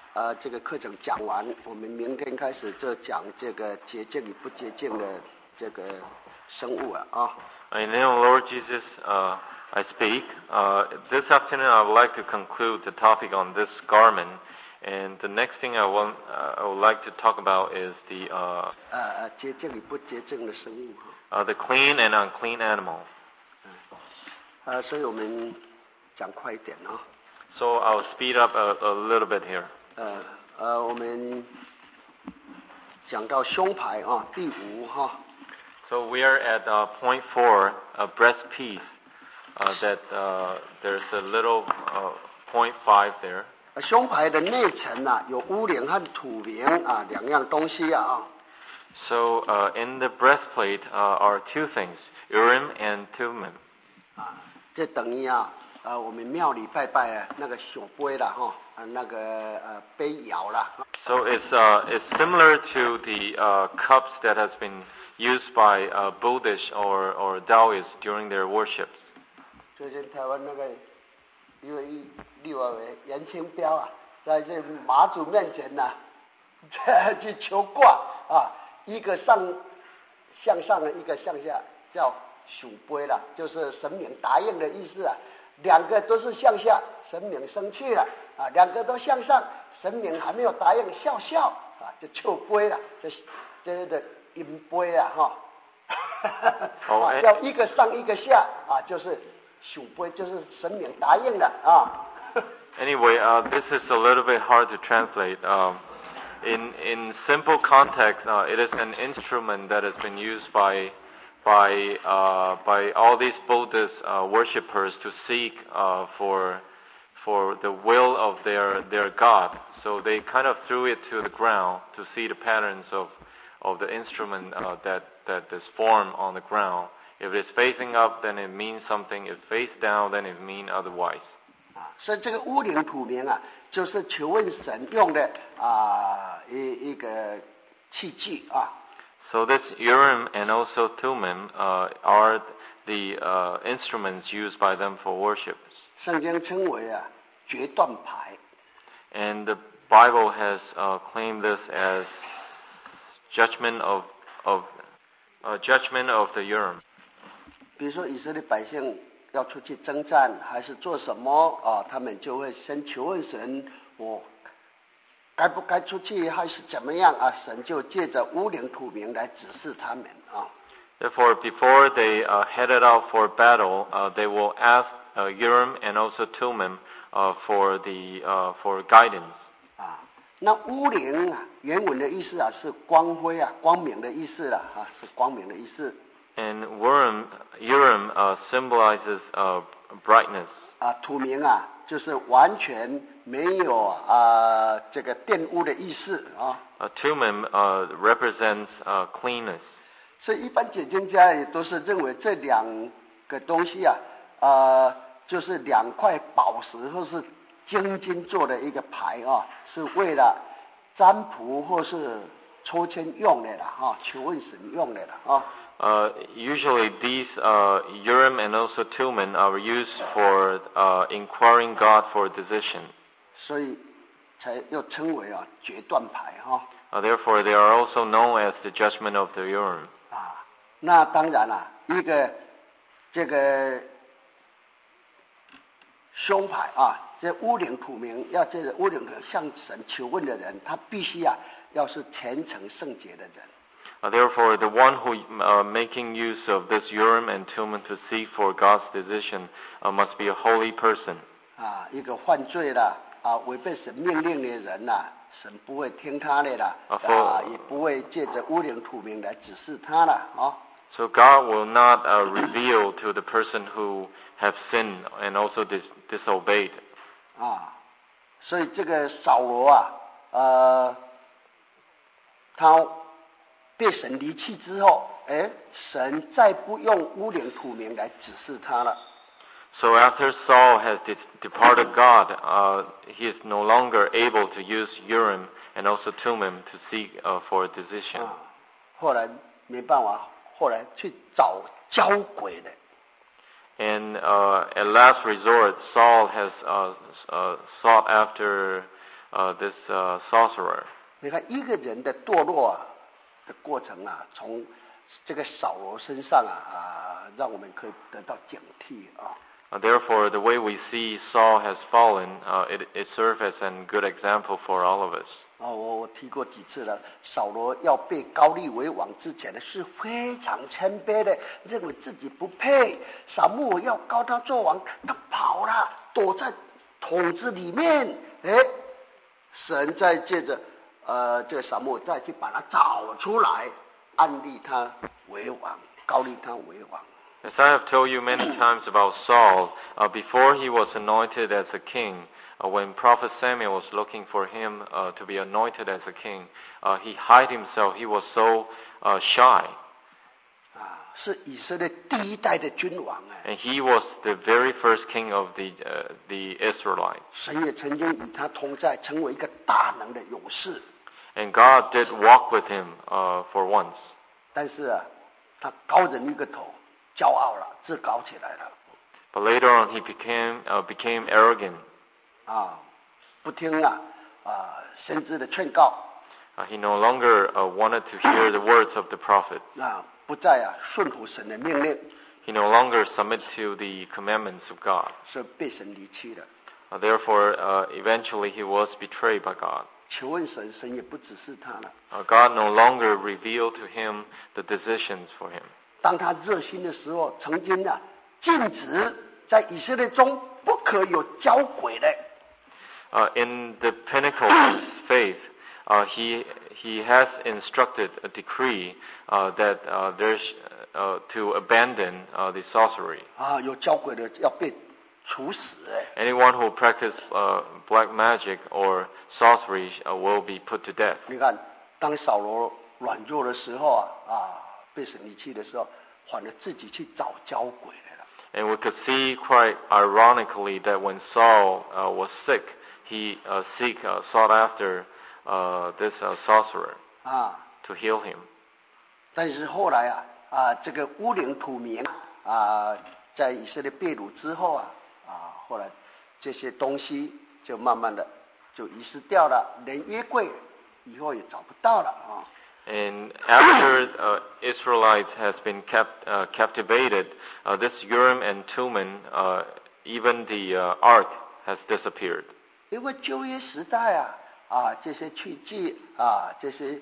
这个课程讲完，我们明天开始就讲这个洁净与不洁净的这个生物啊。 In the name of Lord Jesus, I speak. This afternoon, I would like to conclude the topic on this garment, and the next thing I would like to talk about is the 洁净与不洁净的生物。 the clean and unclean animal. 所以我们讲快一点啊。 So I'll speed up a little bit here. 我们讲到胸牌啊，第5哈。 So we are at point 4, breast piece. That there's a little point 5 there. 胸牌的内层啊，有乌灵和土明啊2样东西啊。 So in the breastplate are 2 things, Urim and Thummim. 这等于我们庙里拜拜啊，那个小杯啦哈，那个杯摇啦。 So it's similar to the cups that has been used by Buddhists or Taoists during their worships. 最近台湾那个一位立委严清标啊，在这妈祖面前呐、去求卦啊，一个向上的，一个向下，叫守杯啦，就是神明答应的意思啊。2个都是向下，神明生气了啊；2个都向上，神明还没有答应，笑啊，就求杯了，这的阴杯啊哈。要一个上一个下啊，就是守杯，就是神明答应了啊。 Anyway, this is a little bit hard to translate. In simple context, it is an instrument that has been used by all these Buddhist worshippers to seek for the will of their God. So they kind of threw it to the ground to see the patterns of the instrument that is formed on the ground. If it's facing up, then it means something. If face down, then it means otherwise. 所以这个乌灵土明啊，就是求问神用的一个器具啊。 So this Urim and also Thummim are the instruments used by them for worship. 圣经称为决断牌。 And the Bible has claimed this as judgment of the Urim. 比如说以色列百姓要出去征战，还是做什么啊？他们就会先求问神，我该不该出去，还是怎么样啊？神就借着乌灵土明来指示他们啊。 Therefore, before they headed out for battle, they will ask Urim and also Thummim for guidance. 那乌灵原文的意思是光辉光明的意思是光明的意思。 And Urim symbolizes brightness. 土明就是完全没有这个玷污的意思啊。 Thummim represents cleanness. 所以一般解经家也都是认为这2个东西就是2块宝石或是精金做的一个牌是为了占卜或是抽签用的啦求问神用的啦 Usually these Urim and also Thummim are used for inquiring God for a decision. 所以才又称为决断牌 Therefore, they are also known as the judgment of the Urim. 那当然一个这个胸牌这乌灵土明要这个乌灵向神求问的人，他必须要是虔诚圣洁的人。 Therefore, the one who making use of this Urim and Thummim to seek for God's decision must be a holy person. 一个犯罪了违背神命令的人神不会听他的啦也不会借着乌灵土明来指示他了 So God will not reveal to the person who have sinned and also disobeyed. 所以这个扫罗他被神离弃之后，神再不用乌灵土明来指示他了。 So after Saul has departed God, he is no longer able to use Urim and also Thummim to seek for a decision. 后来没办法，后来去找交鬼的。 And at last resort, Saul has sought after this sorcerer. 你看一个人的堕落的过程从这个扫罗身上让我们可以得到警惕 Therefore, the way we see Saul has fallen, it serves as a good example for all of us. 我提过几次了，扫罗要被高立为王之前呢，是非常谦卑的，认为自己不配。撒母耳要高他做王，他跑了，躲在桶子里面。神再借着这个撒母耳再去把他找出来，安立他为王，高立他为王。 As I have told you many times about Saul, before he was anointed as a king, when Prophet Samuel was looking for him to be anointed as a king, he hid himself. He was so shy. 是以色列第一代的君王 And he was the very first king of the Israelites. 神也曾经与他同在，成为一个大能的勇士。 And God did walk with him for once. 但是他高人一个头，骄傲了，自高起来了。 But later on, he became arrogant. 不听先知的劝告。 He no longer wanted to hear the words of the prophet. 不再顺服神的命令。 He no longer submit to the commandments of God. 所以被神离弃了。 Therefore, eventually he was betrayed by God. 求问神，神也不指示他了。 God no longer revealed to him the decisions for him. 当他热心的时候，曾经禁止在以色列中不可有交鬼的。 In the pinnacle of his faith, he has instructed a decree that there's to abandon the sorcery. 有交鬼的要被处死。 Anyone who practice black magic or sorcery will be put to death. 你看，当扫罗软弱的时候被神离弃的时候，反而自己去找交鬼来了。 And we could see quite ironically that when Saul was sick, he sought after this sorcerer to heal him. 但是后来这个乌灵土明在以色列被掳之后后来这些东西就慢慢的就遗失掉了，连约柜以后也找不到了 And after Israelites has been captivated, this Urim and Thummim, even the ark has disappeared. 因为旧约时代这些去祭这些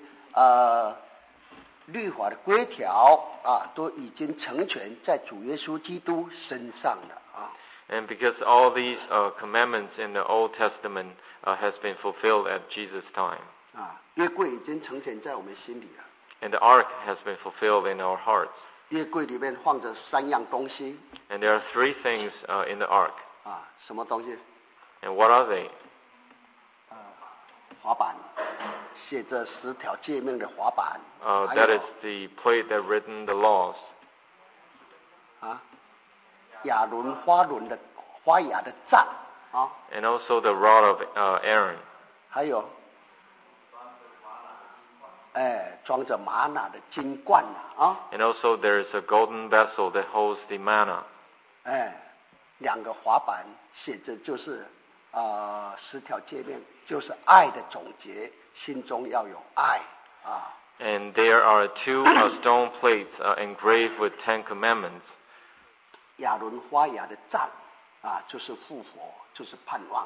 律法的规条都已经成全在主耶稣基督身上了 And because all these commandments in the Old Testament has been fulfilled at Jesus' time. 约柜已经成全在我们心里了。 And the ark has been fulfilled in our hearts. 约柜里面放着3样东西。 And there are 3 things in the ark. 什么东西？ And what are they? 滑板，写着10条诫命的滑板。 That is the plate that written the laws. 亚伦花雅的杖 And also the rod of Aaron. 还有装着玛纳的金罐 And also there is a golden vessel that holds the manna. 2个滑板写着就是10条诫命，就是爱的总结，心中要有爱 And there are 2 stone plates engraved with 10 commandments. 亚伦花雅的杖就是复活，就是盼望。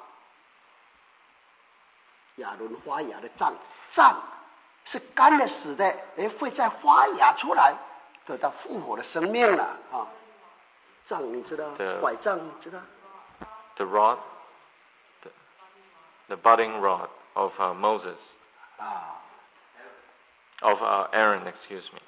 亚伦花雅的杖是干的死的，会在发芽出来，得到复活的生命了杖你知道，拐杖你知道。 The rod, the budding rod of Moses. Of Aaron, excuse me.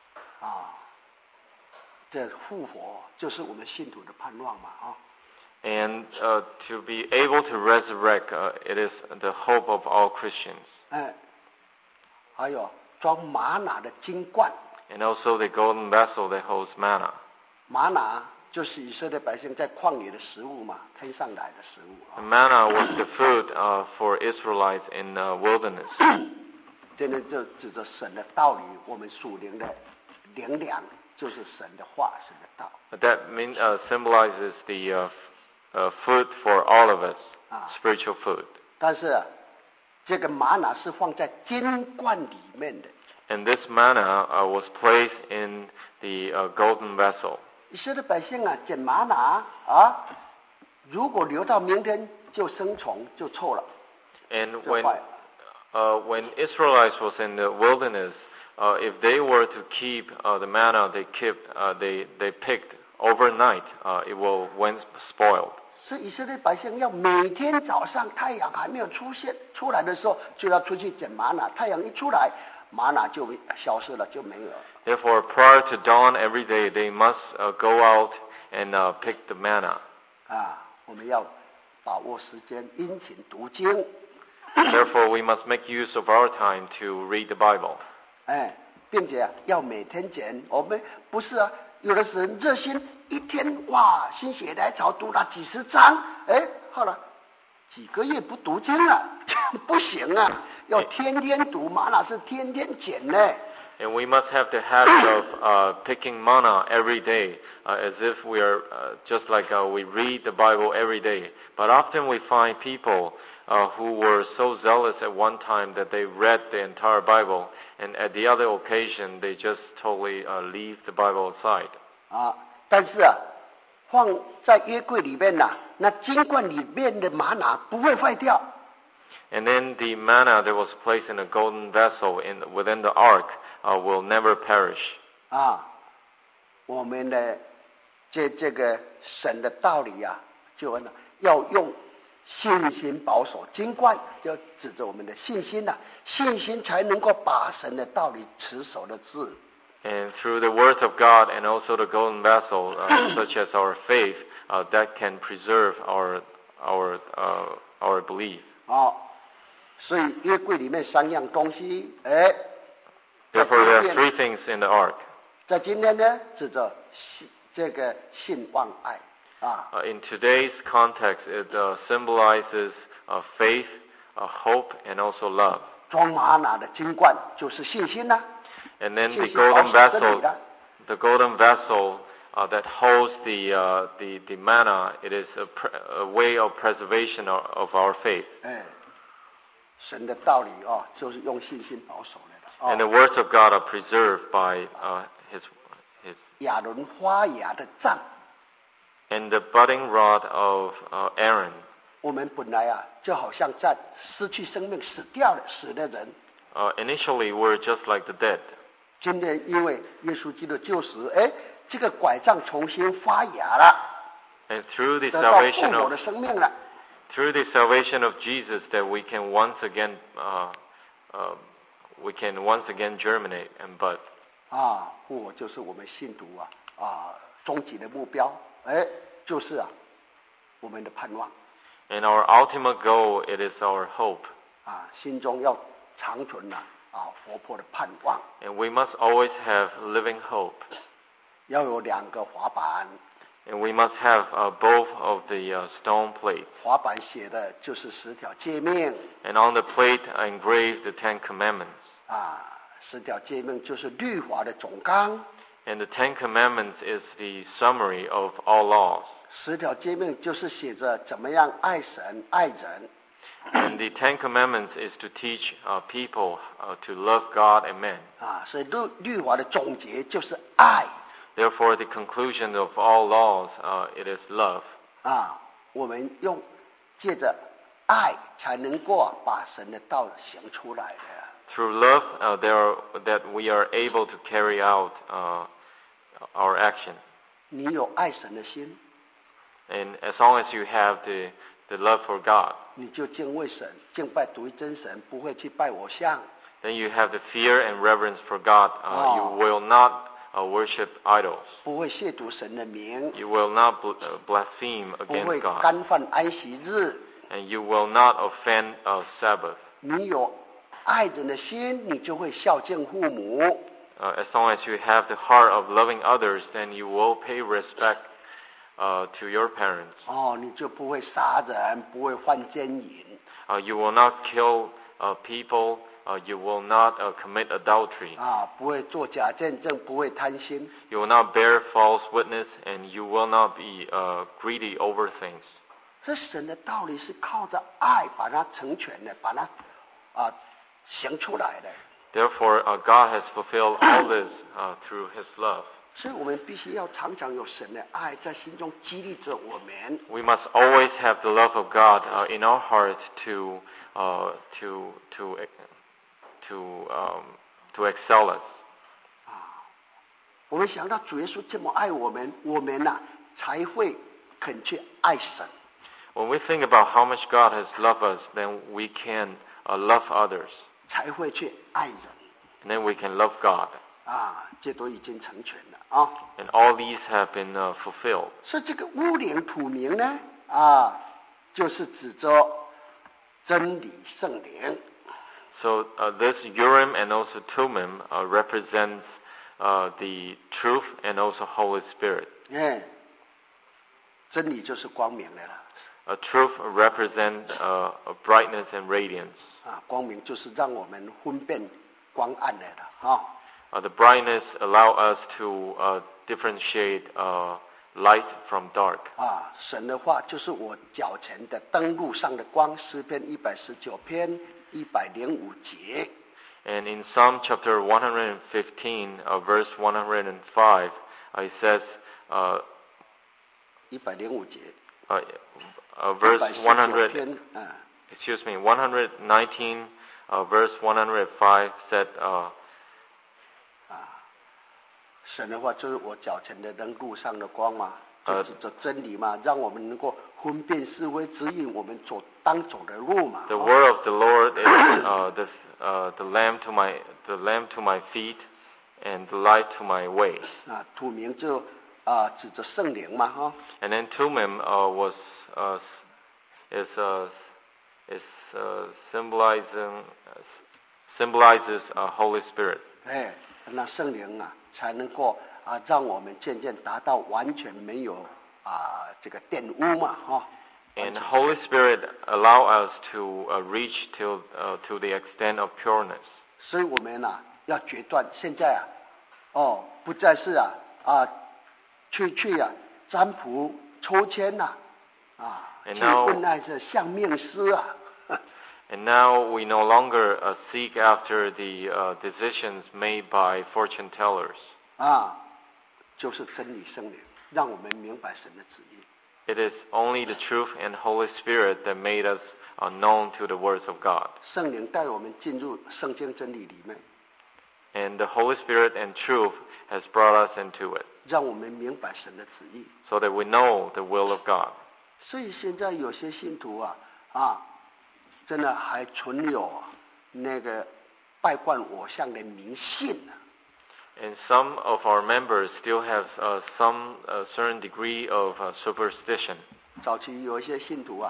这复活就是我们信徒的盼望嘛 And to be able to resurrect, it is the hope of all Christians. 还有装玛纳的金罐。 And also the golden vessel that holds manna. 玛纳就是以色列百姓在旷野的食物嘛，天上来的食物。 The manna was the food for Israelites in the wilderness. 真的就指着神的道理，我们属灵的灵粮就是神的话，神的道。 That symbolizes the food for all of us, spiritual food. 但是这个玛拿是放在金罐里面的。 And this manna was placed in the golden vessel. 以色列百姓啊，捡玛拿啊，如果留到明天就生虫就臭了。 And 就坏了。 when Israelites was in the wilderness, if they were to keep the manna they picked overnight, it will went spoiled. 所以以色列百姓要每天早上太阳还没有出来的时候，就要出去捡玛拿。太阳一出来，玛拿就消失了，就没有了。 Therefore, prior to dawn every day, they must go out and pick the manna. 啊，我们要把握时间，殷勤读经。 Therefore, we must make use of our time to read the Bible. 哎，并且要每天捡。我们不是啊，有的人热心，一天哇，心血来潮读了几十章，哎，好了，几个月不读经了，不行啊，要天天读，玛拿是天天捡呢。 And we must have the habit of picking manna every day, as if we are just like we read the Bible every day. But often we find people who were so zealous at one time that they read the entire Bible, and at the other occasion they just totally leave the Bible aside. 啊，但是啊，放在约柜里面呐、那金罐里面的玛拿不会坏掉。 And then the manna that was placed in a golden vessel within the ark will never perish. 啊，我们的这个神的道理呀、就要用信心保守。金冠就指着我们的信心呐、信心才能够把神的道理持守的住。 And through the word of God and also the golden vessel, such as our faith, that can preserve our belief. 哦，所以约柜里面3样东西，哎， Therefore, there are 3 things in the ark. 在今天呢，指着这个信望爱啊。 In today's context, it symbolizes faith, hope, and also love. 装玛拿的金冠就是信心呐、 And then the 信心保守真理的。 the golden vessel that holds the manna, it is a way of preservation of our faith. 哎，神的道理哦，就是用信心保守来的。 And the 哦， words of God are preserved by his 亚伦发芽的杖， and the budding rod of Aaron. 我们本来啊，就好像在失去生命、死的人。 Initially, we're just like the dead. 今天因为耶稣基督救赎，哎，这个拐杖重新发芽了， And through the 得到复 salvation 活的 of 生命了。 through the salvation of Jesus, that we can once again germinate and bud. 啊，复活就是我们信徒终极的目标，哎，就是我们的盼望 And our ultimate goal, it is our hope. 心中要长存活泼的盼望。 And we must always have living hope. 要有2个滑板， And we must have both of the stone plate. 滑板写的就是10条诫命 And on the plate are engraved the 10 commandments. 10条诫命就是律法的总纲 And the 10 commandments is the summary of all laws. ，10条诫命就是写着怎么样爱神爱人 And the 10 commandments is to teach people to love God and man. 所以律法的总结就是爱 Therefore, the conclusion of all laws, it is love. 我们借着爱才能够把神的道行出来的。 Through love, that we are able to carry out our action. 你有爱神的心， And as long as you have the love for God, 你就敬畏神，敬拜独一真神，不会去拜偶像。 then you have the fear and reverence for God. You will not worship idols. 不会亵渎神的名， You will not blaspheme 不会 against God. 干犯安息日。 And you will not offend Sabbath. 你有爱人的心，你就会孝敬父母。 As long as you have the heart of loving others, then you will pay respect to your parents. 你就不会杀人，不会犯奸淫。 You will not kill people. You will not commit adultery. 不会做假见证，不会贪心。 You will not bear false witness, and you will not be greedy over things. 这神的道理是靠着爱把它成全的，把它行出来的。 Therefore, God has fulfilled all this through His love. 所以我们必须要常常有神的爱在心中激励着我们。 We must always have the love of God in our heart to excel us. 我们想到主耶稣这么爱我们，我们才会肯去爱神。 When we think about how much God has loved us, then we can love others. 才会去爱人。 And then we can love God. 这都已经成全了啊。 And all these have been fulfilled. 所以这个乌灵土明呢，就是指着真理圣灵。 So this Urim and also Thummim represents the truth and also Holy Spirit. 真理就是光明的了。 Truth represents brightness and radiance. 光明就是让我们分辨光暗的了。 The brightness allow us to differentiate light from dark. 神的话就是我脚前的灯路上的光，诗篇119篇105节。 And in Psalm chapter 115, verse 105, it says, 105节。 verse 100. Excuse me, 119, verse 105 said. 神的话就是我脚前的灯，路上的光嘛，就是这真理嘛，让我们能够分辨是非，指引我们当走的路嘛。 The word of the Lord is the lamp to my feet and the light to my way. 土明就指着圣灵嘛，哈。 And then Thummim symbolizes Holy Spirit. 那圣灵才能够让我们渐渐达到完全没有这个玷污嘛，哈。 And Holy Spirit allow us to reach to the extent of pureness. 所以我们要决断，现在不再是去占卜抽签去问那些相命师 And now we no longer seek after the decisions made by fortune tellers. 就是真理圣灵，让我们明白神的旨意。 It is only the truth and Holy Spirit that made us known to the words of God. 圣灵带我们进入圣经真理里面。 And the Holy Spirit and truth has brought us into it. 让我们明白神的旨意。 So that we know the will of God. 所以现在有些信徒真的还存有那个拜惯偶像的迷信 And some of our members still have some certain degree of superstition. 早期有一些信徒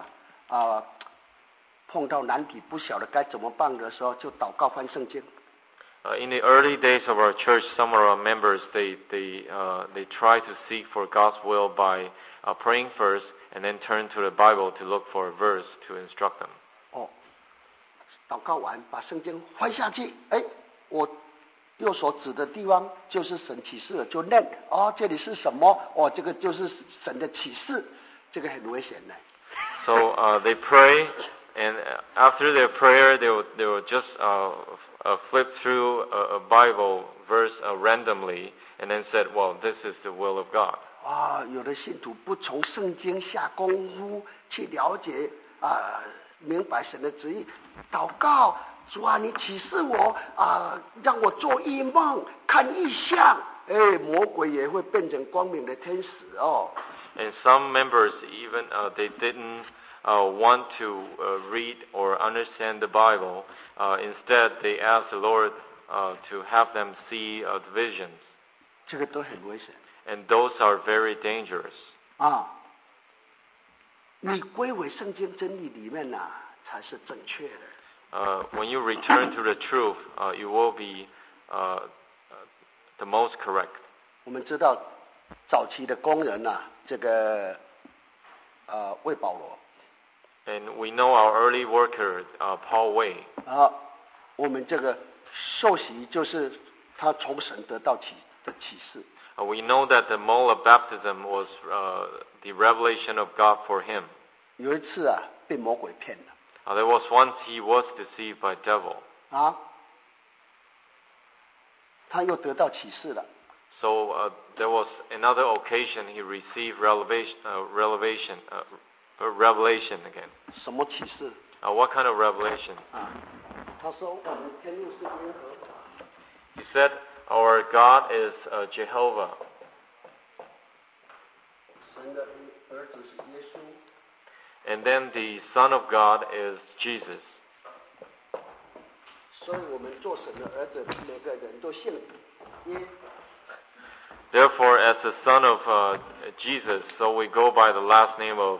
碰到难题不晓得该怎么办的时候，就祷告翻圣经。 In the early days of our church, some of our members they try to seek for God's will by praying first, and then turn to the Bible to look for a verse to instruct them. 祷告完，把圣经翻下去，我右手指的地方就是神启示了，就认这里是什么？这个就是神的启示，这个很危险的。 So they pray, and after their prayer, they will just flip through a Bible verse randomly, and then said, "Well, this is the will of God." 有的信徒不从圣经下功夫去了解明白神的旨意，祷告主你启示我让我做异梦看异象，魔鬼也会变成光明的天使 And some members even they didn't want to read or understand the Bible. Instead, they asked the Lord to have them see the visions. 这个都很危险。 And those are very dangerous. 你归回圣经真理里面才是正确的。 When you return to the truth, you will be the most correct. 我们知道早期的工人这个魏保罗。 And we know our early worker, Paul Wei. 我们这个受洗就是他从神得到的启示。 We know that the mole of baptism was the revelation of God for him. 有一次被魔鬼骗了。 There was once he was deceived by devil. 啊，他又得到启示了。 So there was another occasion he received revelation again. 什么启示？ What kind of revelation? 啊，他说我们天路是耶和华。 He said, our God is Jehovah. 神的儿子是耶稣。 And then the Son of God is Jesus. 所以我们做神的儿子，每个人都姓耶。 Therefore, as the son of Jesus, so we go by the last name of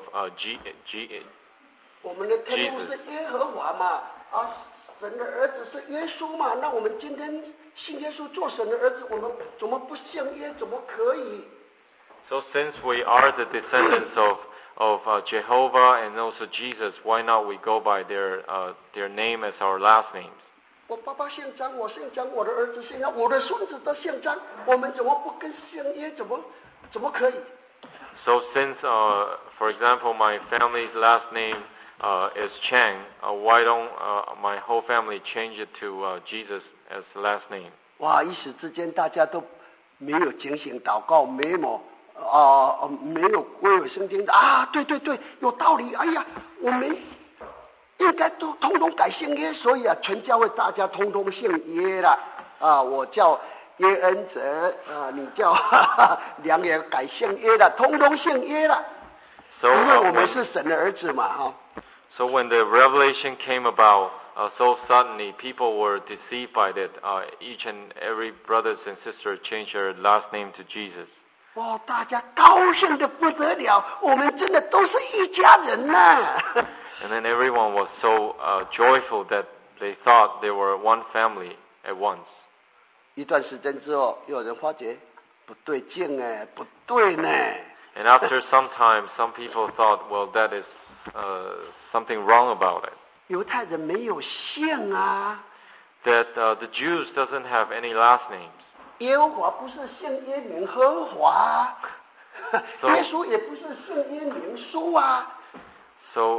我们的天父是耶和华嘛，啊，神的儿子是耶稣嘛，那我们今天信耶稣做神的儿子，我们怎么不姓耶？怎么可以？ So since we are the descendants of Jehovah and also Jesus, why not we go by their name as our last names? 我爸爸姓张，我姓张，我的儿子姓张，我的孙子都姓张，我们怎么不跟姓耶？怎么可以？ So since, for example, my family's last name is Chang, why don't my whole family change it to Jesus as the last name? 哇！一时之间大家都没有警醒祷告，没有归尾圣经的啊！对对对，有道理。哎呀，我们应该都通通改姓耶，所以啊，全教会大家通通姓耶了啊！我叫耶恩泽啊，你叫梁也改姓耶了，通通姓耶了。 So 因为我们是神的儿子嘛，哈。 So when the revelation came about, so suddenly people were deceived by that. Each and every brothers and sisters changed their last name to Jesus. 哇，大家高兴的不得了，我们真的都是一家人呐、 And then everyone was so joyful that they thought they were one family at once. 一段时间之后，有人发觉不对劲哎，不对呢。 And after some time, some people thought, well, that is something wrong about it. 犹太人没有姓啊， That the Jews doesn't have any last names. 耶和华不是姓耶名和华，耶稣也不是姓耶名书啊。 So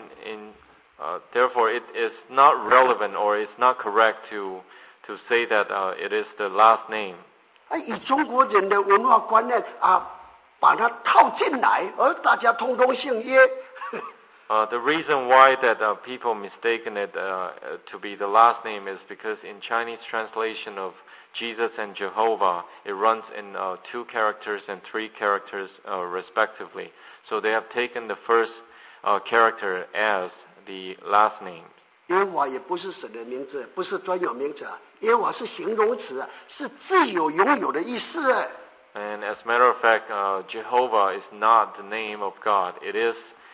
therefore, it is not relevant or it's not correct to say that it is the last name. 以中国人的文化观念啊，把它套进来，而大家通通姓耶。 The reason why that people mistaken it to be the last name is because in Chinese translation of Jesus and Jehovah, it runs in 2 characters and 3 characters respectively. So they have taken the first character as the last name. 耶和华也不是神的名字，不是专有名词啊，耶和华是形容词啊，是自有拥有的意思。 And as a matter of fact, Jehovah is not the name of God. It is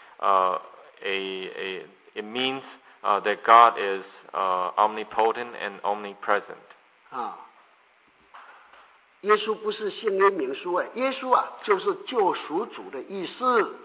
it means that God is omnipotent and omnipresent. 啊，耶稣不是姓耶名书哎，耶稣啊就是救赎主的意思。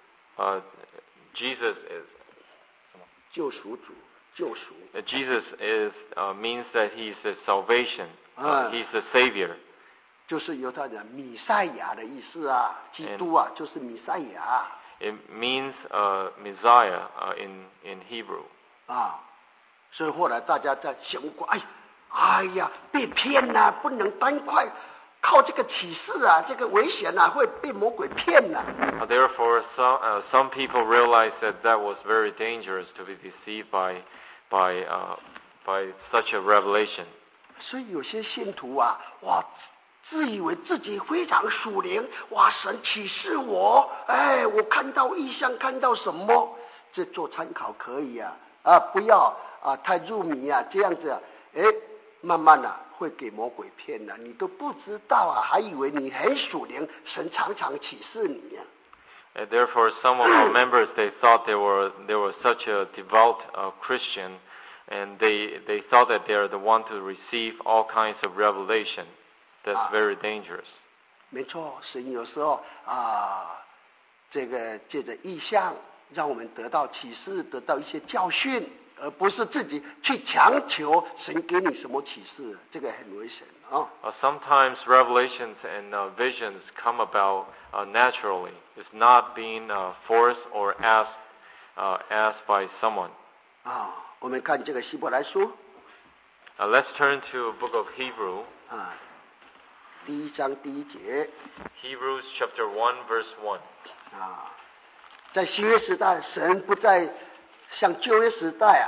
Jesus is 救赎主，救赎。 Jesus is means that He's the salvation. He's the Savior. 就是犹太人弥赛亚的意思啊，基督啊就是弥赛亚。 It means Messiah in Hebrew. 啊，所以后来大家在想过，哎呀，被骗了，不能单快靠这个启示啊，这个危险啊，会被魔鬼骗了。 Therefore, some people realized that was very dangerous to be deceived by such a revelation. 所以有些信徒啊，哇，自以为自己非常属灵，哇，神启示我，我看到异象，看到什么，这做参考可以啊，不要太入迷啊，这样子啊，慢慢的会给魔鬼骗了，你都不知道啊，还以为你很属灵，神常常启示你啊。 And therefore, some of our members they thought they were such a devout Christian, and they thought that they are the one to receive all kinds of revelation. That's very dangerous. 没错，神有时候这个借着异象，让我们得到启示，得到一些教训，而不是自己去强求神给你什么启示，这个很危险啊。 Sometimes revelations and visions come about naturally. It's not being forced or asked by someone. 我们看这个希伯来书 Let's turn to Book of Hebrew. 第1章第1节 Hebrews chapter 1 verse 1. 在新约时代，神不再像旧约时代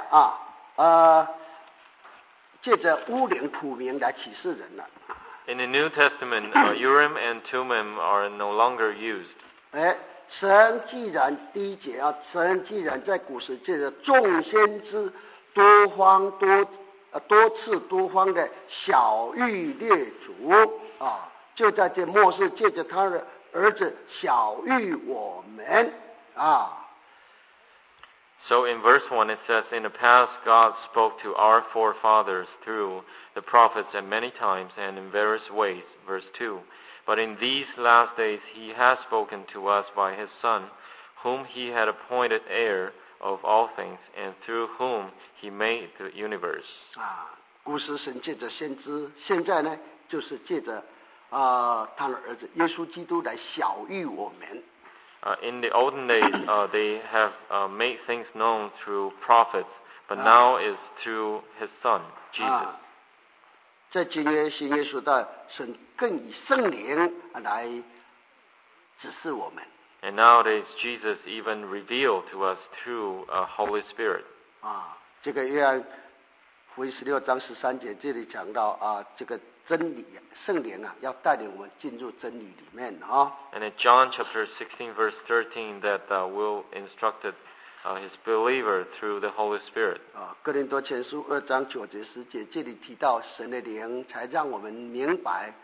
借着乌灵土明来启示人了。 In the New Testament, Urim and Thummim are no longer used. 神既然第1节神既然在古时借着众先知多次多方的晓谕列祖就在这末世借着他的儿子晓谕我们 So in verse 1 it says, In the past God spoke to our forefathers through the prophets at many times and in various ways. Verse 2, But in these last days he has spoken to us by his Son, whom he had appointed heir of all things, and through whom he made the universe. 古时神借着先知，现在呢就是借着他的儿子耶稣基督来晓谕我们。 In the olden days, they have made things known through prophets, but now is through his Son, Jesus. 在新约时代，神更以圣灵来指示我们。 And nowadays, Jesus even revealed to us through Holy Spirit. 这个约翰福音16章13节这里讲到这个真理圣灵要带领我们进入真理里面 And in John chapter 16 verse 13 that will instructed his believer through the Holy Spirit. 哥林多前书2章9节10节这里提到神的灵才让我们明白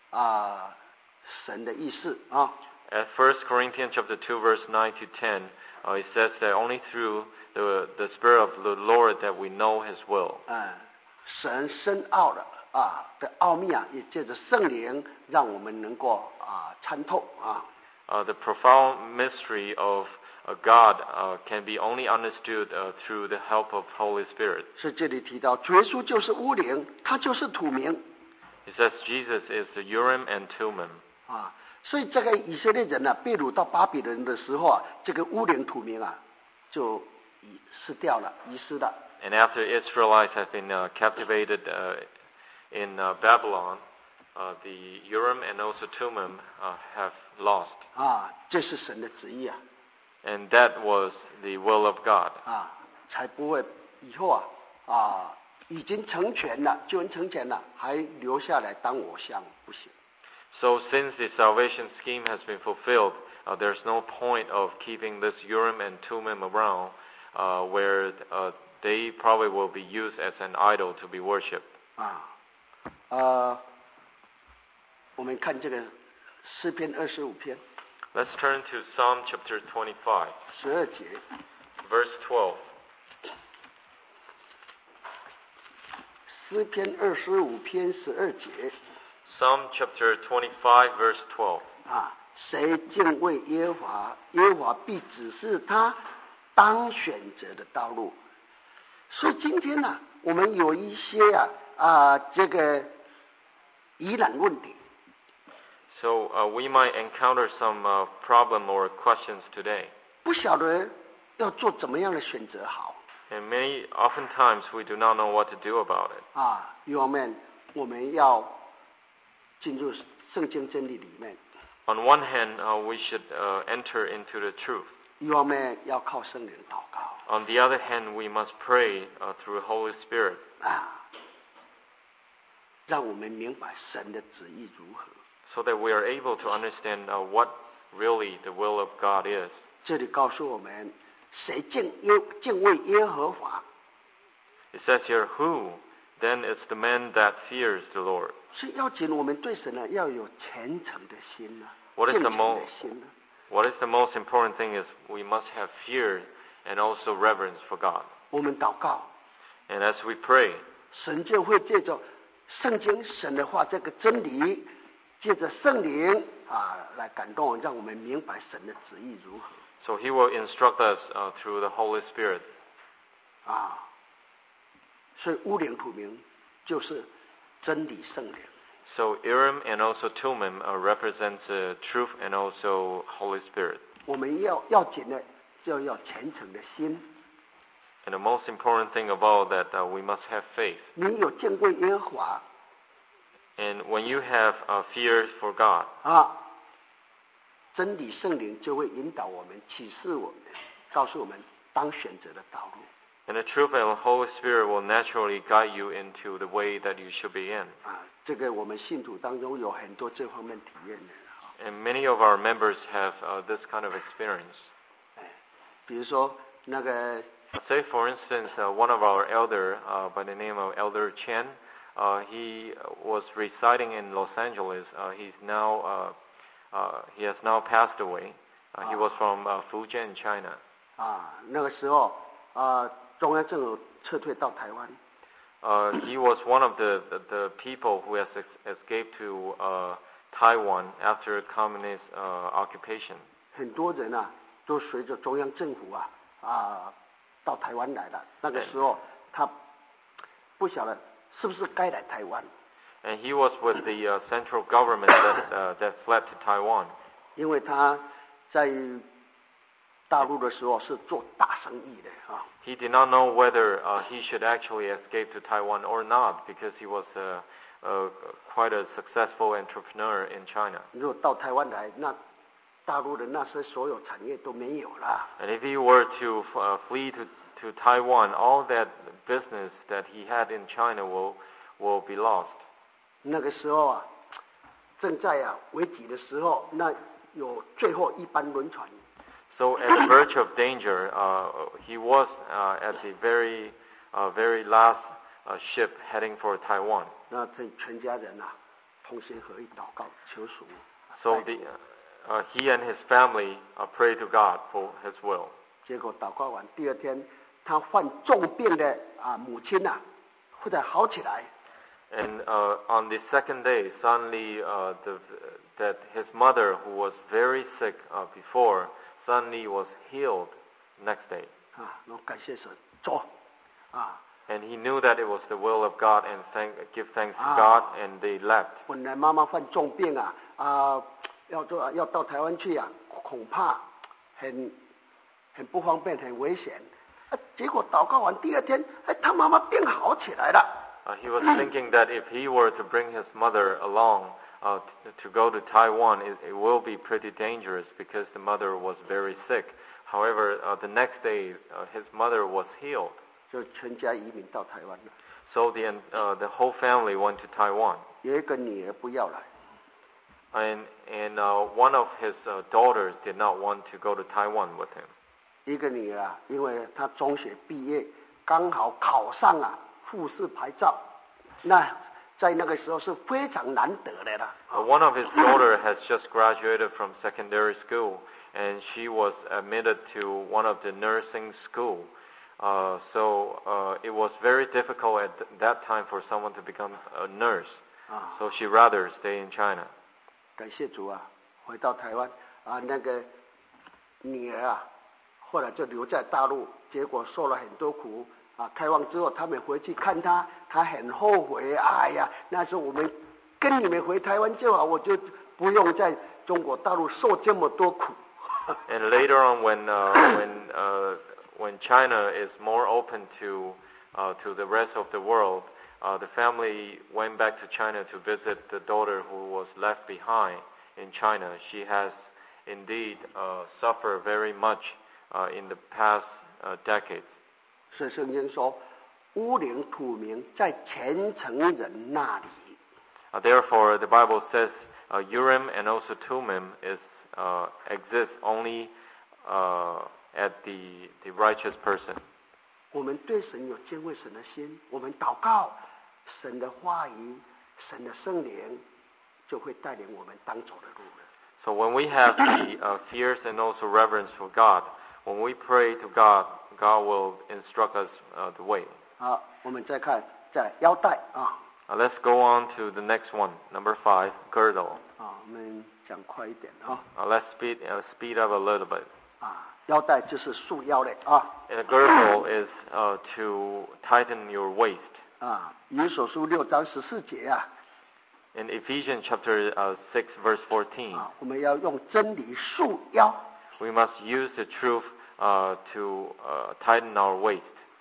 神的意思 At 1 Corinthians chapter 2 verse 9 to 10 it says that only through the Spirit of the Lord that we know his will. 神深奥的奥秘也借着圣灵让我们能够参透 The profound mystery of God can be only understood through the help of Holy Spirit. 所以这里提到主耶稣就是乌灵，他就是土明。 It says Jesus is the Urim and Thummim. 所以这个以色列人被掳到巴比伦的时候这个乌灵土明就遗失了。 And after Israelites have been captivated in Babylon, the Urim and also Thummim have lost. 这是神的旨意 And that was the will of God. 才不会以后已经成全了，救恩成全了，还留下来当偶像，不行。 So since the salvation scheme has been fulfilled, there's no point of keeping this Urim and Thummim around, where they probably will be used as an idol to be worshipped. 我们看这个诗篇25篇 Let's turn to Psalm chapter 25, 12节 verse 12. 诗篇25篇12节 Psalm chapter 25, verse 12. 谁敬畏耶和华，耶和华必指示他当选择的道路。所以今天我们有一些这个疑难问题。 So we might encounter some problem or questions today. 不晓得要做怎么样的选择好。 And oftentimes we do not know what to do about it. 一方面我们要进入圣经真理里面。 On one hand, we should enter into the truth. 一方面要靠圣灵祷告。 On the other hand, we must pray through the Holy Spirit. 让我们明白神的旨意如何。 So that we are able to understand what really the will of God is. 这里告诉我们，谁敬畏耶和华。 It says here, who then is the man that fears the Lord? 是要紧我们对神要有虔诚的心 What is 敬 the 虔 most 的心 What is the most important thing is we must have fear and also reverence for God. 我们祷告， And as we pray, 神就会借着圣经神的话这个真理，借着圣灵来感动，让我们明白神的旨意如何。 so he will instruct us through the Holy Spirit. 所以乌灵土明就是真理圣灵。 So Urim and also Thummim represents truth and also Holy Spirit. 我们要紧的就要虔诚的心。 And the most important thing of all that we must have faith. 你有见过耶和华 And when you have fear for God, 啊，真理圣灵就会引导我们，启示我们，告诉我们当选择的道路。 and the truth and the Holy Spirit will naturally guide you into the way that you should be in. 啊，这个我们信徒当中有很多这方面体验的啊。 And many of our members have this kind of experience. 比如说那个 Say, for instance, one of our elder by the name of Elder Chen, he was residing in Los Angeles. He has now passed away. He was from Fujian, China. 啊，那个时候啊，中央政府撤退到台湾， He was one of the people who has escaped to Taiwan after communist occupation. 很多人啊都随着中央政府到台湾来了。那个时候他不晓得是不是该来台湾， And he was with the central government that fled to Taiwan. 因为他在大陆的时候是做大生意的啊。 He did not know whether he should actually escape to Taiwan or not because he was quite a successful entrepreneur in China. 如果到台湾来，那大陆的那些所有产业都没有了。 And if he were to flee to Taiwan, all that business that he had in China will be lost. 那个时候啊，正在危急的时候，那有最后一班轮船。 So at the verge of danger, he was at the very last ship heading for Taiwan. 那全家人同心合意祷告求主。 So he and his family prayed to God for his will. 结果祷告完，第二天他患重病的母亲忽然好起来。 And on the second day, suddenly that his mother, who was very sick before, suddenly was healed next day. 然后感谢神，走 And he knew that it was the will of God and give thanks to God, and they left. 本来妈妈患重病要到台湾去恐怕很不方便，很危险。结果祷告完第二天，他妈妈病好起来了。 He was thinking that if he were to bring his mother along to go to Taiwan, it will be pretty dangerous because the mother was very sick. However, the next day, his mother was healed. 就全家移民到台湾了。 So the whole family went to Taiwan. 有一个女儿不要来， And one of his daughters did not want to go to Taiwan with him. 一个女儿因为她中学毕业，刚好考上复试牌照，那在那个时候是非常难得的啦。 One of his daughter has just graduated from secondary school, and she was admitted to one of the nursing school. So it was very difficult at that time for someone to become a nurse. So she rather stay in China. 感谢主回到台湾那个女儿后来就留在大陆，结果受了很多苦开放之后，他们回去看她，她很后悔。哎呀，那时候我们跟你们回台湾就好，我就不用在中国大陆受这么多苦。 And later on, when China is more open to the rest of the world, the family went back to China to visit the daughter who was left behind in China. She has indeed suffered very much in the past decades. 所以圣经说，乌灵土明在虔诚人那里。 Therefore, the Bible says Urim and also Thummim exists only at the righteous person. 我们对神有敬畏神的心，我们祷告，神的话语、神的圣灵就会带领我们当走的路了。 So when we have the fears and also reverence for God, when we pray to God, God will instruct us the way. 好，我们再看在腰带 Let's go on to the next one, number 5, girdle. 我们讲快一点 Let's speed up a little bit. 腰带就是束腰的 And a girdle is to tighten your waist. 以弗所书6章14节 In Ephesians chapter 6, verse 14, 我们要用真理束腰。 we must use the truth to tighten our waist.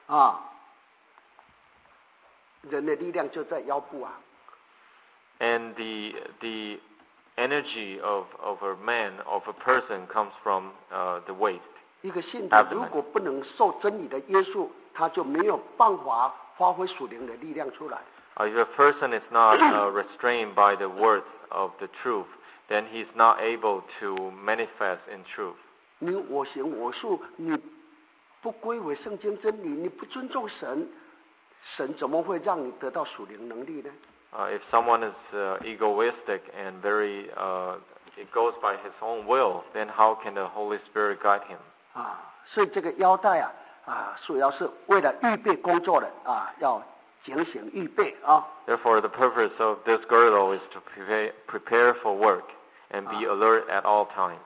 人的力量就在腰部啊。 And the energy of a man, of a person, comes from the waist. 一个信徒如果不能受真理的约束，他就没有办法发挥属灵的力量出来。 If a person is not restrained by the words of the truth, then he is not able to manifest in truth. 你我行我素，你不归为圣经真理，你不尊重神，神怎么会让你得到属灵能力呢？ If someone is egoistic and very, it goes by his own will, then how can the Holy Spirit guide him? 所以这个腰带主要是为了预备工作的要警醒预备啊。 Therefore, the purpose of this girdle is to prepare for work and be alert at all times.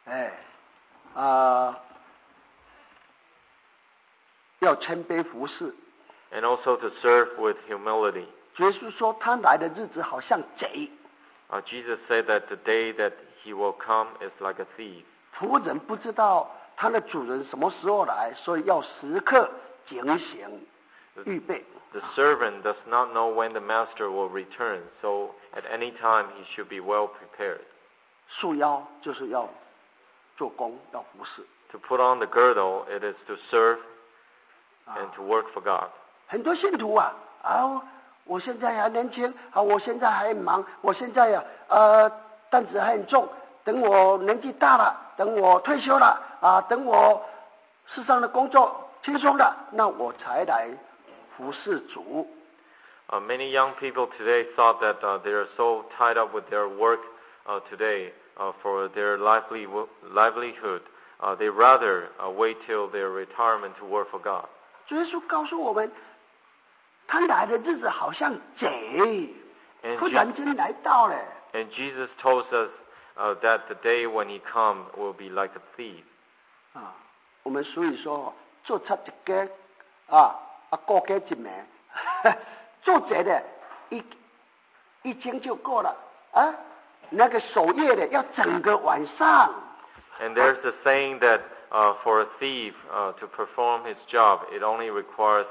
要谦卑服侍。 And also to serve with humility. 耶稣说他来的日子好像贼。 Jesus said that the day that he will come is like a thief. 仆人不知道他的主人什么时候来，所以要时刻警醒预备。 The servant does not know when the master will return, so at any time he should be well prepared. 束腰就是要做工，要服侍。 To put on the girdle, it is to serve and to work for God. 很多信徒我现在还年轻我现在还很忙，我现在担子还很重，等我年纪大了，等我退休了等我世上的工作轻松了，那我才来服侍主。 Many young people today thought that they are so tied up with their work today for their livelihood. They rather wait till their retirement to work for God. 主耶稣告诉我们，他来的日子好像贼，突然间来到了。 And Jesus told us that the day when he comes will be like a thief. 我们所以说，做出一个过家一名，做贼的一天就够了那个守夜的要整个晚上。 And there's a saying that for a thief to perform his job, it only requires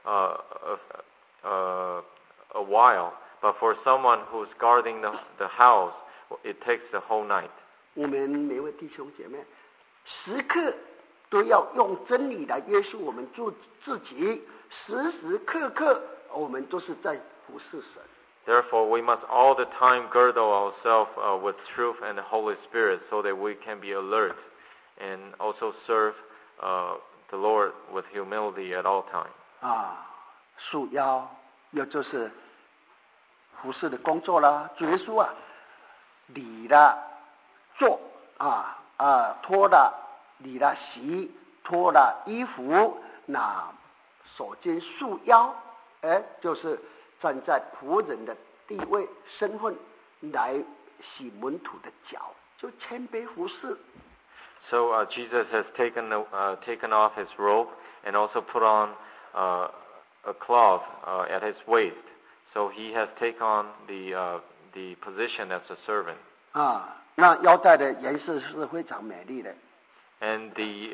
a while. But for someone who's guarding the house, it takes the whole night. 我们每位弟兄姐妹，时刻都要用真理来约束我们自己，时时刻刻我们都是在服侍神。 Therefore, we must all the time girdle ourselves with truth and the Holy Spirit so that we can be alert and also serve the Lord with humility at all times. 束腰也就是服侍的工作啦。主耶稣理了做脱了理了洗，脱了衣服，那手巾束腰，就是站在仆人的地位身份来洗门徒的脚，就谦卑服侍。 So Jesus has taken off his robe and also put on a cloth at his waist. So he has taken on the position as a servant. 那腰带的颜色是非常美丽的。 And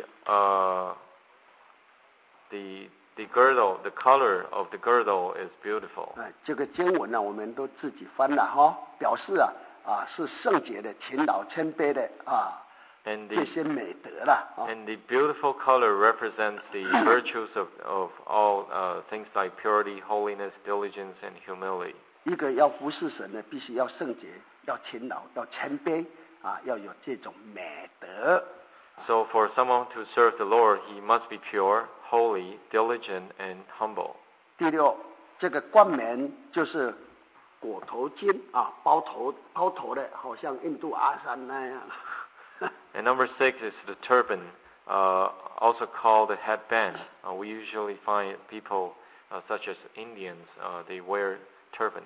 the girdle, the color of the girdle is beautiful. 这个经文呢，我们都自己翻了表示是圣洁的、勤劳、谦卑的这些美德了。 And the beautiful color represents the virtues of all things like purity, holiness, diligence, and humility. 一个要服侍神的，必须要圣洁，要勤劳，要谦卑要有这种美德。 So for someone to serve the Lord, he must be pure, holy, diligent, and humble. 第六，这个冠冕就是裹头巾包头的，好像印度阿三那样。 And number 6 is the turban, also called the headband. We usually find people such as Indians, they wear turban.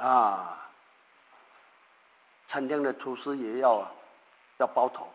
餐厅的厨师也要包头。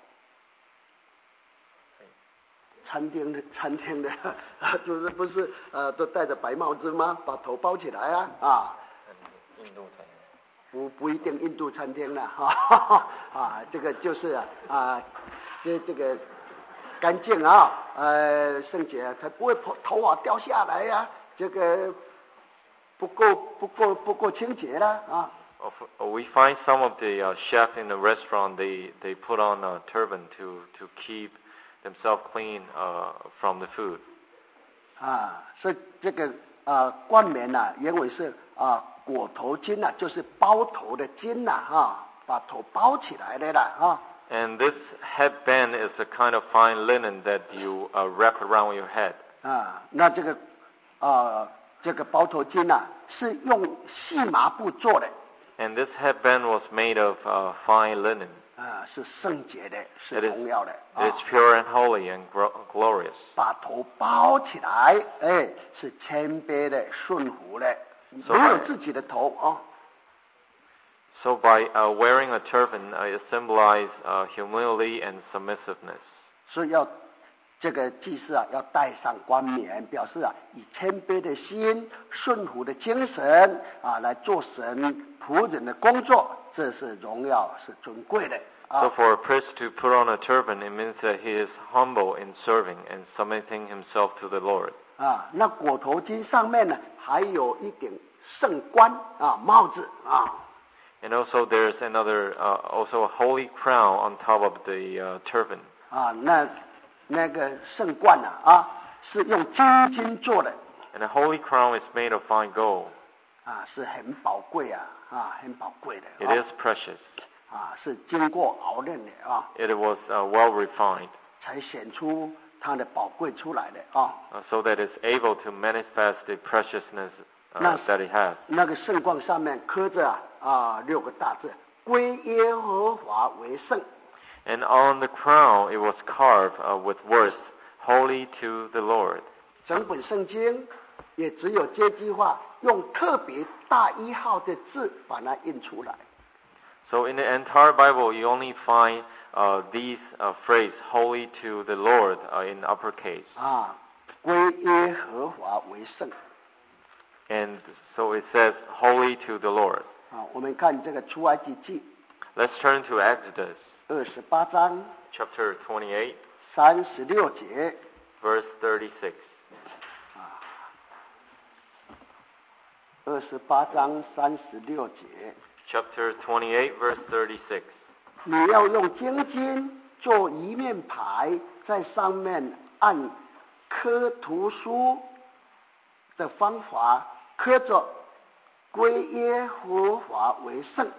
餐厅的就是不是都戴着白帽子吗？把头包起来印度餐厅不一定印度餐厅了这个就是这个干净啊，圣洁，才不会头发掉下来呀、这个不够清洁啦啊。 We find some of the chefs in the restaurant, they put on a turban to keep themselves clean from the food. 所以这个冠冕呐，原文是裹头巾呐，就是包头的巾呐，把头包起来的啦 And this headband is a kind of fine linen that you wrap around your head. 那这个包头巾呐，是用细麻布做的。 And this headband was made of fine linen. 是圣洁的，是 It is, 荣耀的 it is pure and holy and glorious. 把头包起来，是谦卑的、顺服的，没有自己的头 So by wearing a turban, it symbolizes humility and submissiveness. 所以这个祭司要戴上冠冕，表示以谦卑的心、顺服的精神来做神仆人的工作，这是荣耀，是尊贵的。 So for a priest to put on a turban, it means that he is humble in serving and submitting himself to the Lord. 那裹头巾上面呢，还有一顶圣冠帽子 And also there's also a holy crown on top of the turban. 那个圣冠是用金做的。 And the holy crown is made of fine gold. 是很宝贵很宝贵的。 It is precious. 是经过熬炼的 It was well refined. 才显出它的宝贵出来的 so that it's able to manifest the preciousness that it has. 那个圣冠上面刻着6个大字：归耶和华为圣。 And on the crown it was carved with words, holy to the Lord. 整本圣经也只有这句话用特别大1号的字把它印出来。 So in the entire Bible, you only find these phrase, holy to the Lord, in uppercase. 归耶和华为圣。 And so it says, holy to the Lord. 我们看这个出埃及记。 Let's turn to Exodus. 28章。 Chapter 28. 36节。 Verse 36. 28章36节。 Chapter 28, verse 36. 你要用精金做一面牌，在上面按刻图书的方法刻着归耶和华为圣。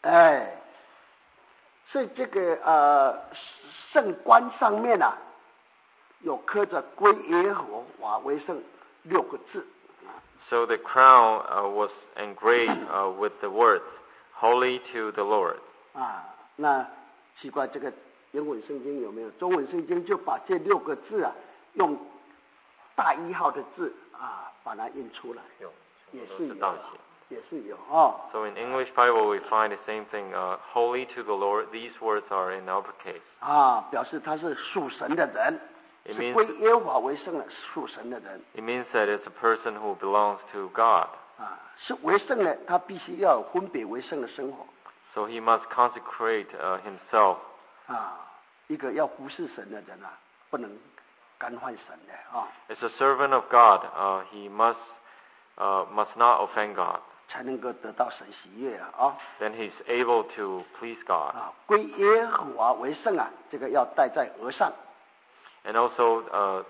所以这个圣冠上面有刻着归耶和华为圣6个字。 So the crown was engraved with the words, holy to the Lord. 那奇怪，这个英文圣经有没有？中文圣经就把这6个字用大1号的字把它印出来，也是有 So in English Bible we find the same thing, holy to the Lord. These words are in uppercase. 表示他是属神的人， It 是 means- 归耶和华为圣的属神的人。 It means that it's a person who belongs to God. 是为圣的，他必须要有分别为圣的生活。 So he must consecrate himself. 一个要服侍神的人不能干犯神的 As a servant of God, he must not offend God. 才能够得到神喜悦 Then he's able to please God. 归耶和华为圣这个要戴在额上。 And also,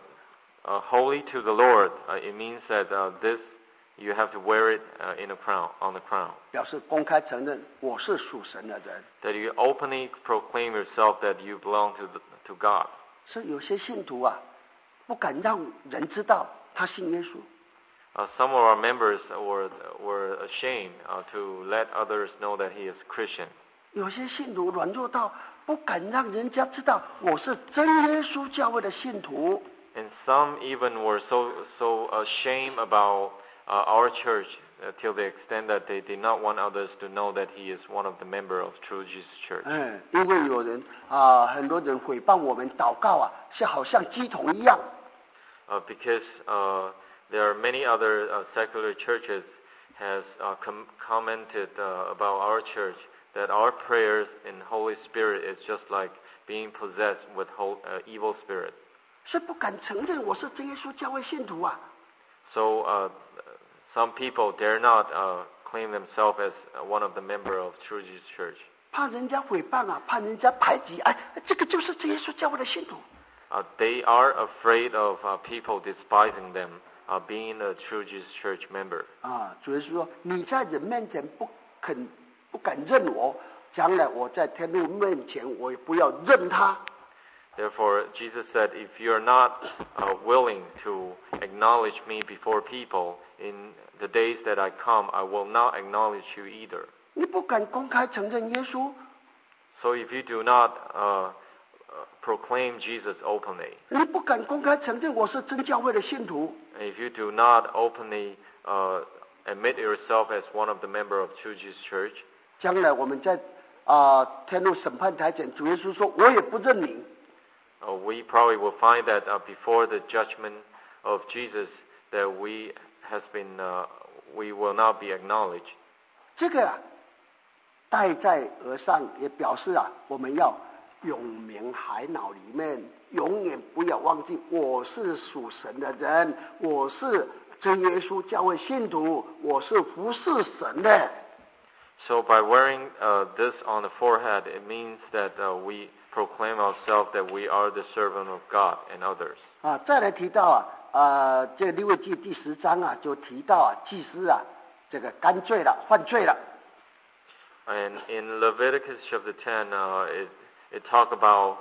holy to the Lord, it means that this you have to wear it in a crown, on the crown. 表示公开承认我是属神的人。 That you openly proclaim yourself that you belong to God. 所以有些信徒不敢让人知道他信耶稣。 Some of our members were ashamed to let others know that he is Christian. 有些信徒软弱到不敢让人家知道我是真耶稣教会的信徒。 And some even were so ashamed about our church till the extent that they did not want others to know that he is one of the members of True Jesus Church. 因为有人很多人诽谤我们祷告是好像鸡桶一样。 Because there are many other secular churches has commented about our church that our prayers in Holy Spirit is just like being possessed with evil spirit. 所以不敢承认我是真耶稣教会信徒啊。 So some people dare not claim themselves as one of the member of True Jesus Church. 怕人家诽谤啊，怕人家排挤，哎，这个就是真耶稣教会的信徒。 They are afraid of people despising them, being a True Jesus Church member. 主耶稣说，你在人面前不敢认我，将来我在天父面前我也不要认他。 Therefore, Jesus said, if you are not willing to acknowledge me before people, in the days that I come, I will not acknowledge you either. 你不敢公开承认耶稣， So if you do not proclaim Jesus openly, 你不敢公开承认我是真教会的信徒， and if you do not openly admit yourself as one of the member of True Jesus Church, 将来我们在天路审判台前，主耶稣说，我也不认你。 we probably will find that before the judgment of Jesus, that we will not be acknowledged. 这个戴在额上，也表示我们要永铭海脑里面，永远不要忘记我是属神的人，我是真耶稣教会信徒，我是服侍神的。 So by wearing this on the forehead, it means that we proclaim ourselves that we are the servant of God and others. 再来提到这利未记第10章就提到祭司这个干罪了，犯罪了。 And in Leviticus chapter 10, it talk about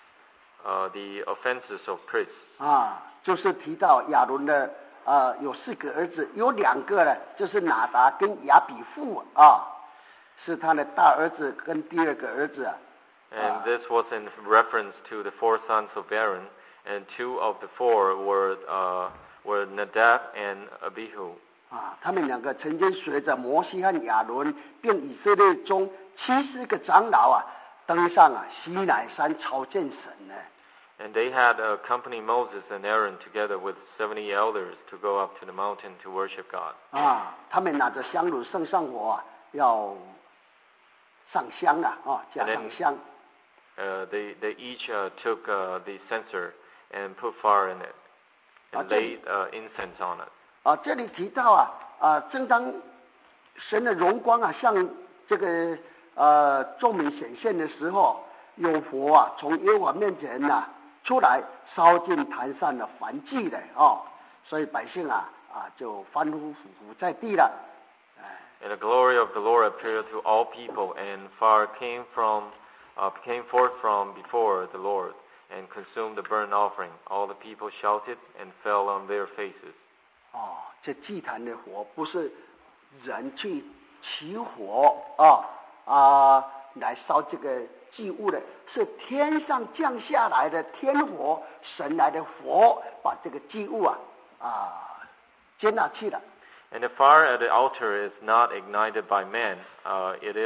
the offenses of priests. 就是提到亚伦的有4个儿子，有2个呢，就是拿达跟亚比户是他的大儿子跟第2个儿子。 And this was in reference to the 4 sons of Aaron, and 2 of the 4 were Nadab and Abihu. 他们2个曾经随着摩西和亚伦，并以色列中70个长老登上西乃山朝见神呢。 And they had accompanied Moses and Aaron together with 70 elders to go up to the mountain to worship God. 他们拿着香炉圣上火要上香加上香。 They each took the censer and put fire in it and laid incense on it. 这里提到正当神的荣光向这个众民显现的时候，有火从耶和华面前出来，烧尽坛上的燔祭的所以百姓就欢呼俯伏在地了。 And the glory of the Lord appeared to all people, and fire came forth from before the Lord and consumed the burnt offering. All the people shouted and fell on their faces. 这祭坛的火不是人去起火来烧这个祭物的，是天上降下来的天火，神来的火把这个祭物接纳去了。 And the fire at the altar is not ignited by man. It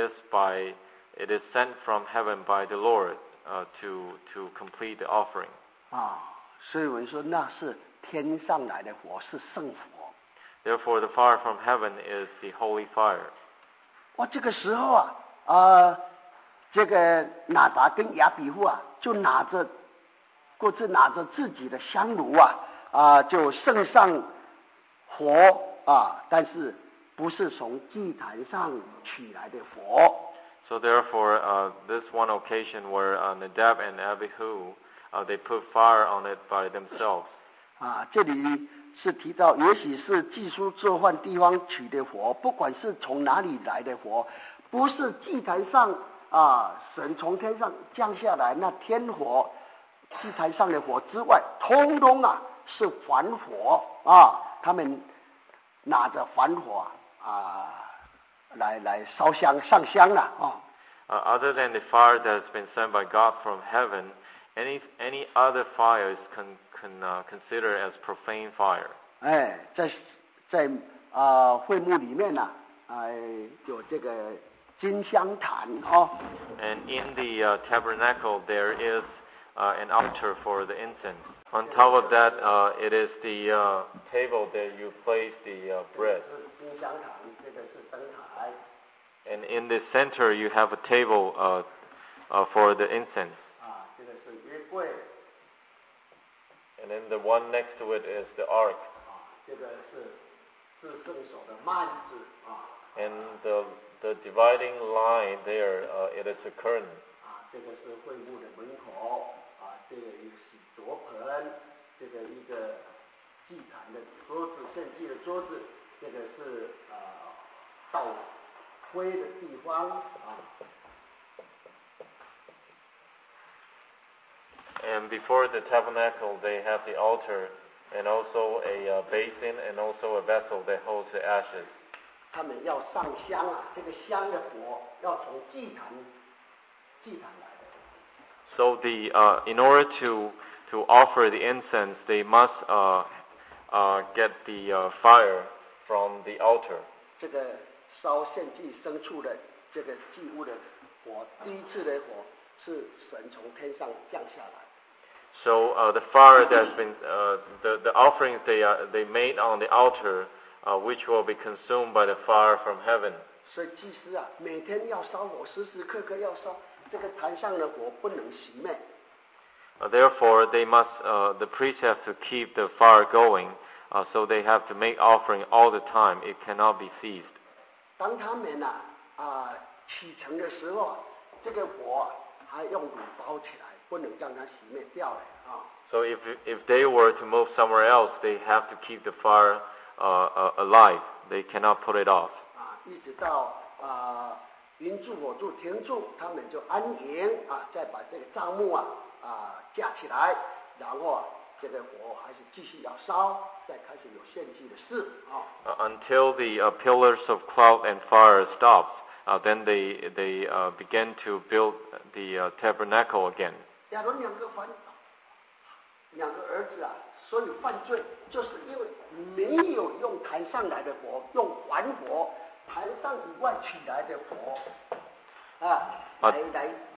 is sent from heaven by the Lord to complete the offering. 所以我们说那是天上来的火，是圣火。 Therefore, the fire from heaven is the holy fire. 这个时候这个拿达跟亚比户就各自拿着自己的香炉就圣上火但是不是从祭坛上取来的火。 So therefore, this one occasion where Nadab and Abihu, they put fire on it by themselves. 这里是提到，也许是祭司做饭地方取的火，不管是从哪里来的火，不是祭坛上神从天上降下来那天火，祭坛上的火之外，通通是凡火他们拿着凡火来烧香上香 Other than the fire that has been sent by God from heaven, any other fire is considered as profane fire. 在会幕里面有这个金香坛 And in the tabernacle there is an altar for the incense. On top of that, it is the table that you place the bread. 金香坛，这个是灯台。 And in the center you have a table for the incense. 这个是约柜。 And then the one next to it is the ark. 这个是圣所的幔子啊。 And the dividing line there, it is a curtain. 这个是会幕的门口这个一个洗濯盆，这个一个祭坛的桌子，献祭的桌子，这个是倒灰的地方 And before the tabernacle, they have the altar and also a basin and also a vessel that holds the ashes. 他们要上香这个香的火要从祭坛来的。 So in order to offer the incense, they must get the fire from the altar. 这个烧献祭牲畜的这个祭物的火，第一次的火是神从天上降下来。 So the fire that's been the offerings they made on the altar, which will be consumed by the fire from heaven. 所以祭司每天要烧火，时时刻刻要烧，这个坛上的火不能熄灭。 Therefore, the priests have to keep the fire going, so they have to make offering all the time. It cannot be seized. 当他们启程的时候，这个火还用炉包起来，不能让它熄灭掉了 So if they were to move somewhere else, they have to keep the fire alive. They cannot put it off. 一直到云柱火柱停住，他们就安营再把这个帐幕架起来，然后这个火还是继续要烧，再开始有献祭的事 Until the pillars of cloud and fire stops, then they begin to build the tabernacle again. 亚伦两个儿子所以犯罪，就是因为没有用坛上来的火，用还火坛上以外取来的火来